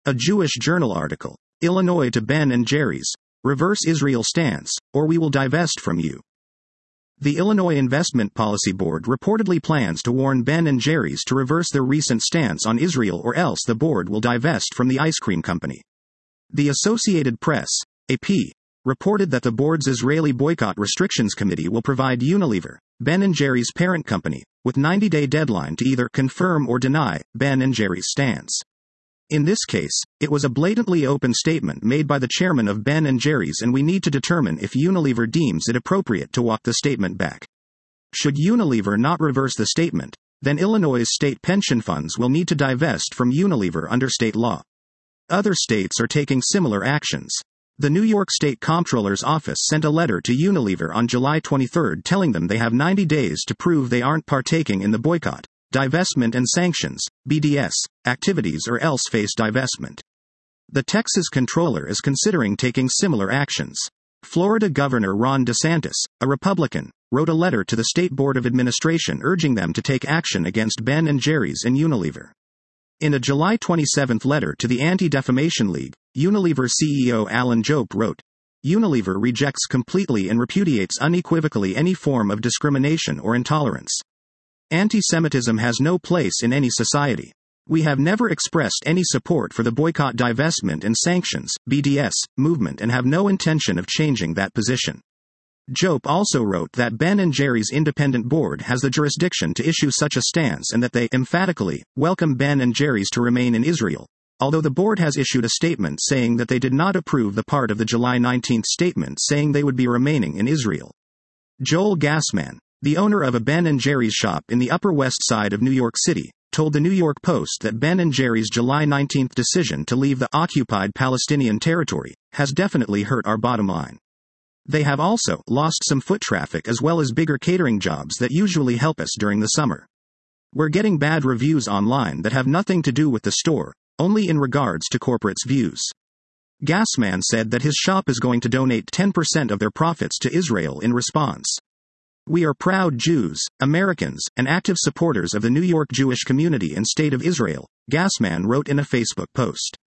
A Jewish Journal article. Illinois to Ben and Jerry's. Reverse Israel stance, or we will divest from you. The Illinois Investment Policy Board reportedly plans to warn Ben and Jerry's to reverse their recent stance on Israel, or else the board will divest from the ice cream company. The Associated Press, AP, reported that the board's Israeli Boycott Restrictions Committee will provide Unilever, Ben and Jerry's parent company, with 90-day deadline to either confirm or deny Ben and Jerry's stance. In this case, it was a blatantly open statement made by the chairman of Ben and Jerry's, and we need to determine if Unilever deems it appropriate to walk the statement back. Should Unilever not reverse the statement, then Illinois' state pension funds will need to divest from Unilever under state law. Other states are taking similar actions. The New York State Comptroller's Office sent a letter to Unilever on July 23 telling them they have 90 days to prove they aren't partaking in the boycott, divestment and sanctions, BDS, activities, or else face divestment. The Texas Comptroller is considering taking similar actions. Florida Governor Ron DeSantis, a Republican, wrote a letter to the State Board of Administration urging them to take action against Ben and Jerry's and Unilever. In a July 27 letter to the Anti-Defamation League, Unilever CEO Alan Jope wrote, "Unilever rejects completely and repudiates unequivocally any form of discrimination or intolerance. Anti-Semitism has no place in any society. We have never expressed any support for the boycott, divestment and sanctions (BDS) movement and have no intention of changing that position." Jope also wrote that Ben and Jerry's independent board has the jurisdiction to issue such a stance and that they emphatically welcome Ben and Jerry's to remain in Israel, although the board has issued a statement saying that they did not approve the part of the July 19 statement saying they would be remaining in Israel. Joel Gassman, the owner of a Ben and Jerry's shop in the Upper West Side of New York City, told the New York Post that Ben and Jerry's July 19 decision to leave the occupied Palestinian territory has definitely hurt our bottom line. They have also lost some foot traffic as well as bigger catering jobs that usually help us during the summer. We're getting bad reviews online that have nothing to do with the store, only in regards to corporate's views. Gassman said that his shop is going to donate 10% of their profits to Israel in response. "We are proud Jews, Americans, and active supporters of the New York Jewish community and State of Israel," Gassman wrote in a Facebook post.